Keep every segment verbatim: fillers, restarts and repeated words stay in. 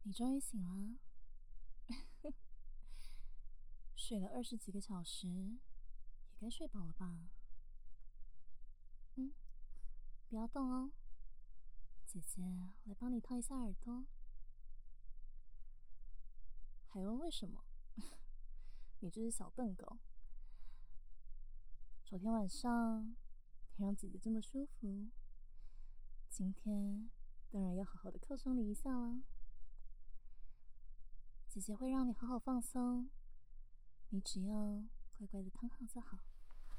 你终于醒了，睡了二十几个小时，也该睡饱了吧？嗯，不要动哦，姐姐来帮你套一下耳朵。还问为什么？你这只小笨狗！昨天晚上你让姐姐这么舒服，今天当然要好好的犒赏你一下啦。姐姐会让你好好放松，你只要乖乖的躺好就好。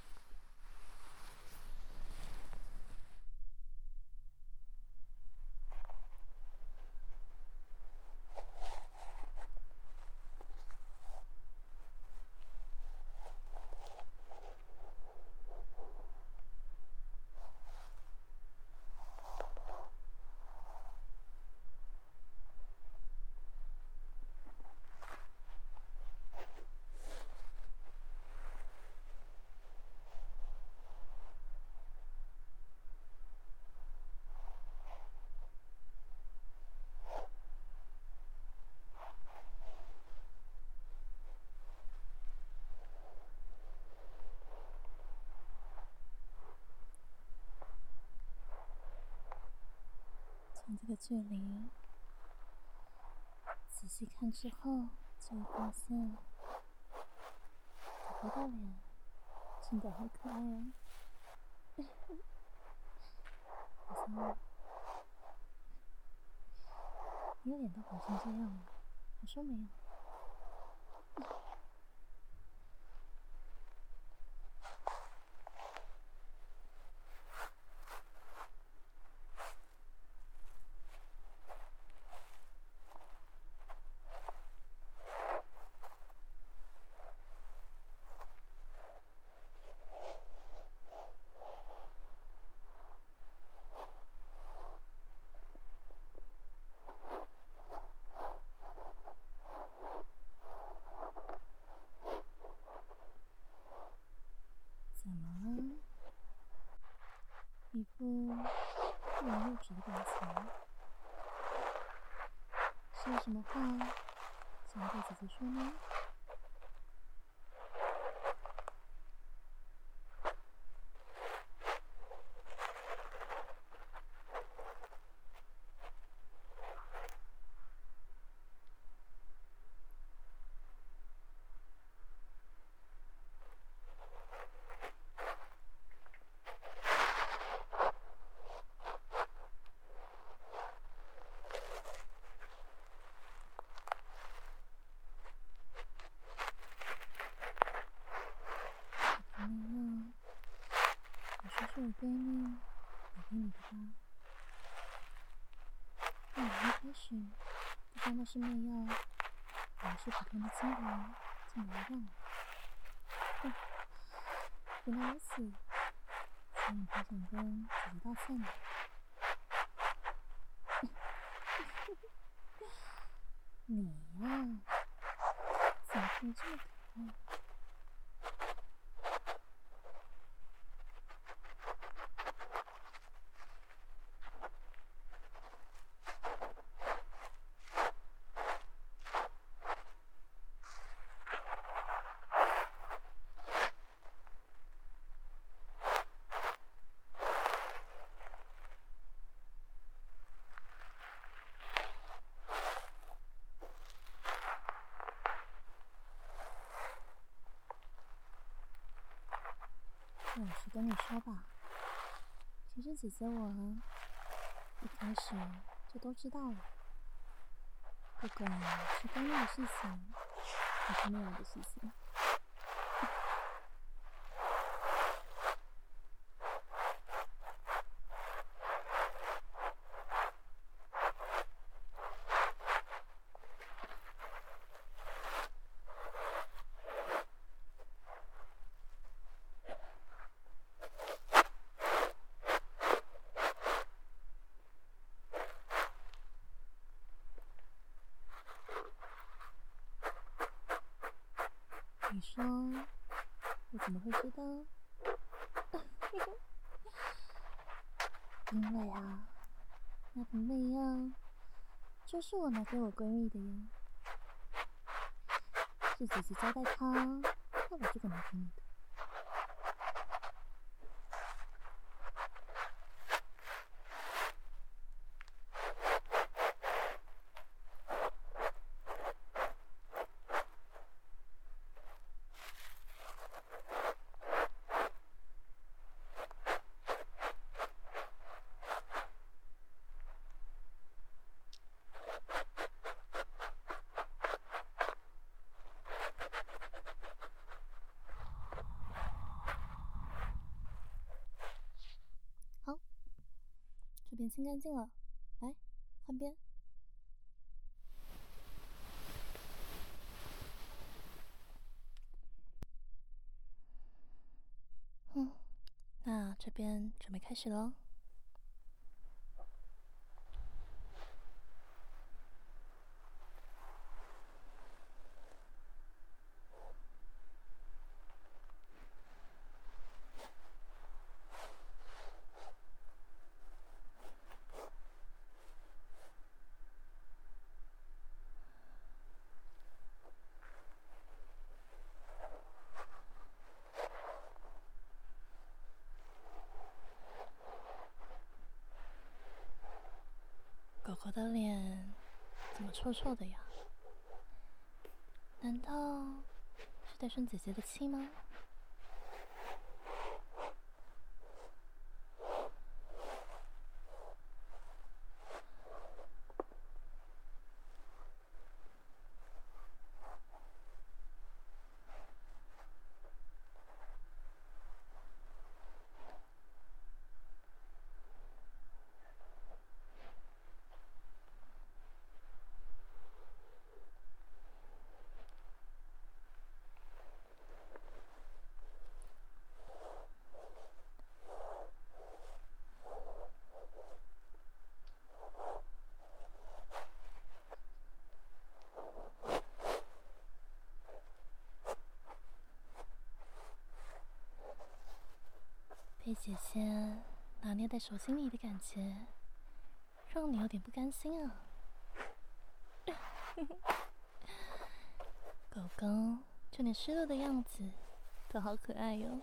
从这个距离仔细看之后，就会发现宝宝的脸真的好可爱哦。好像你的脸都红成这样了，还说没有？怎么了？一副欲言又止的表情，是有什么话想要对姐姐说吗？没有，我说是我闺蜜打给你的吧？那我一开始不知道那是媚药，以为是普通的精油，就没用了。哼，原来如此，所以你还想跟姐姐道歉呢？你呀，怎么可以这么可爱？老实跟你说吧，其实姐姐我一开始就都知道了，不管是闺蜜的事情，还是妹友的事情。你说我怎么会知道？因为啊，那瓶媚药这是我拿给我闺蜜的呀，是姐姐交代她要把这个拿给你的。好，这边清干净了，来换边。嗯，那这边准备开始喽。狗狗的脸怎么臭臭的呀？难道是在生姐姐的气吗？被姐姐拿捏在手心里的感觉，让你有点不甘心啊。狗狗就连失落的样子都好可爱哟。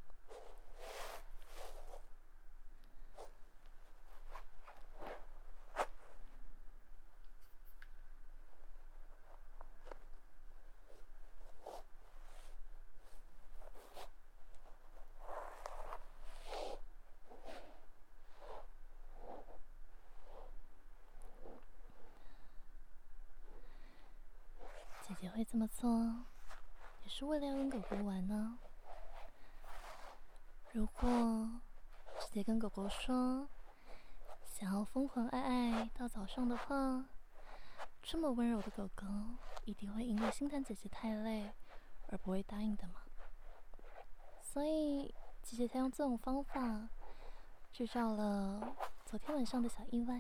姐姐会这么做，也是为了要跟狗狗玩呢。如果直接跟狗狗说想要疯狂爱爱到早上的话，这么温柔的狗狗一定会因为心疼姐姐太累而不会答应的嘛。所以姐姐才用这种方法制造了昨天晚上的小意外。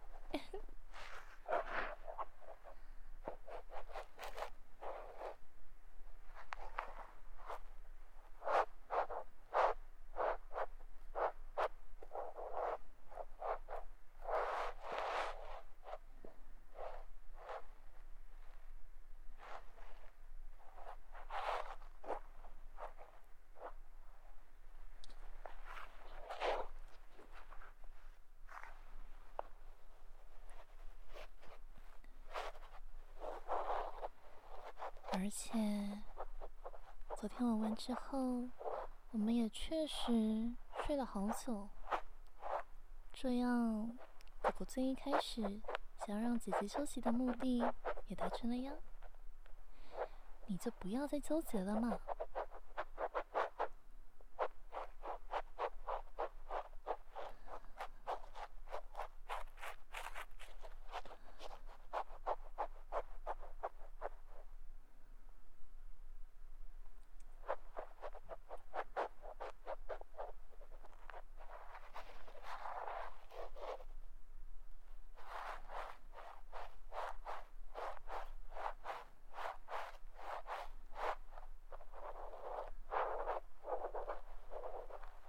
而且昨天玩完之后，我们也确实睡了好久。这样，狗狗最一开始想要让姐姐休息的目的也达成了呀。你就不要再纠结了嘛。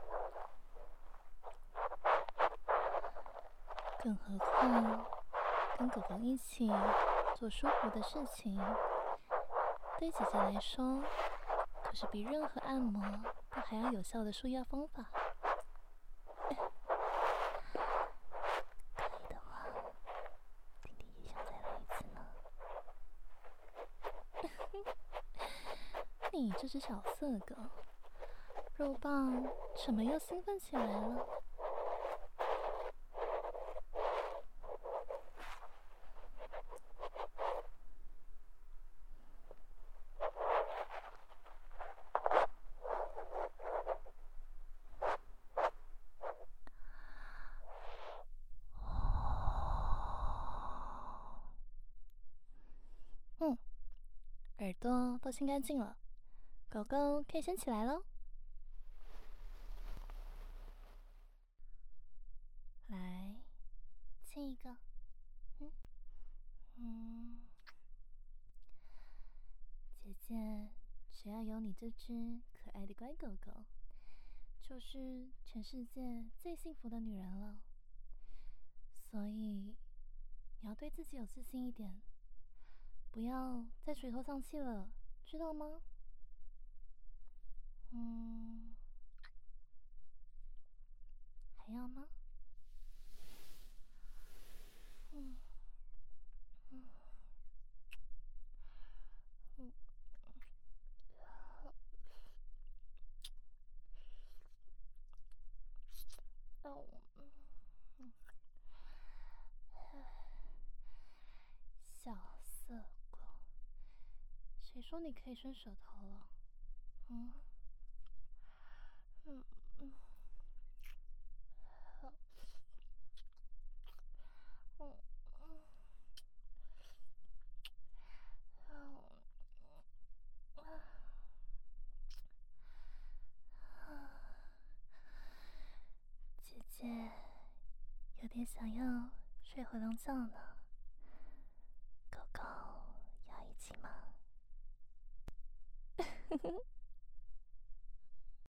更何况， 跟狗狗一起做舒服的事情，对姐姐来说，可是比任何按摩都还要有效的舒压方法。可以的话，弟弟也想再来一次呢。你这只小色狗，肉棒怎么又兴奋起来了？嗯，耳朵都清干净了，狗狗可以先起来喽。来，亲一个。嗯嗯，姐姐只要有你这只可爱的乖狗狗，就是全世界最幸福的女人了。所以你要对自己有自信一点，不要再垂头丧气了，知道吗？嗯，还要吗？嗯嗯嗯哦嗯，小色狗，谁说你可以伸舌头了？嗯嗯嗯，好，嗯嗯，好，姐姐有点想要睡回笼觉呢。